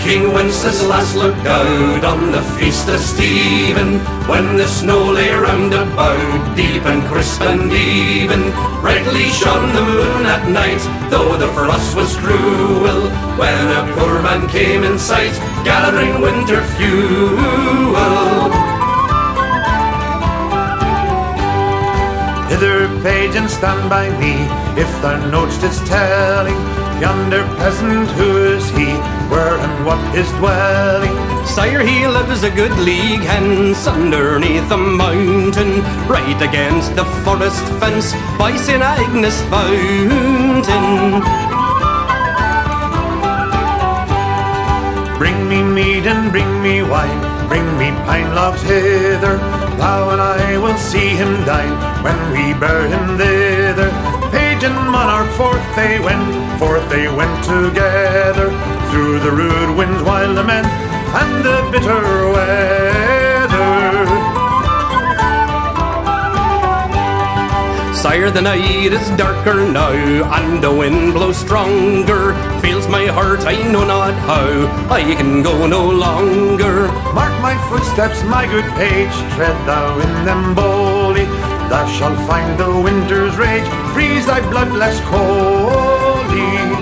King Wenceslas looked out on the feast of Stephen, when the snow lay round about, deep and crisp and even. Brightly shone the moon at night, though the frost was cruel, when a poor man came in sight, gathering winter fuel. Hither, page, and stand by me, if thou know'st its telling, yonder peasant, who is he, where and what his dwelling? Sire, he lives a good league hence, underneath a mountain, right against the forest fence, by St. Agnes fountain. Bring me mead and bring me wine, bring me pine logs hither, thou and I will see him dine, when we bear him thither. Page and monarch forth they went together, through the rude wind's wild lament, and the bitter weather. Sire, the night is darker now, and the wind blows stronger, fills my heart, I know not how, I can go no longer. Mark my footsteps, my good page, tread thou in them boldly, thou shalt find the winter's rage freeze thy blood less coldly.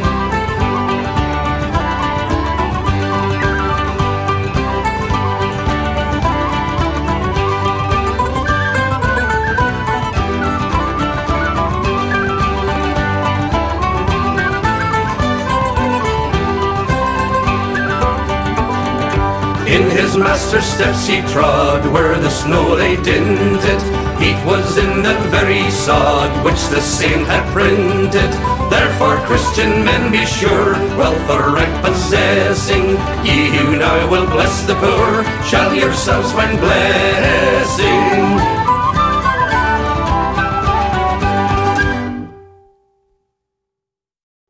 In his master's steps he trod, where the snow lay dinted. Heat was in the very sod which the saint had printed. Therefore, Christian men, be sure, wealth or rank possessing, ye who now will bless the poor, shall yourselves find blessing.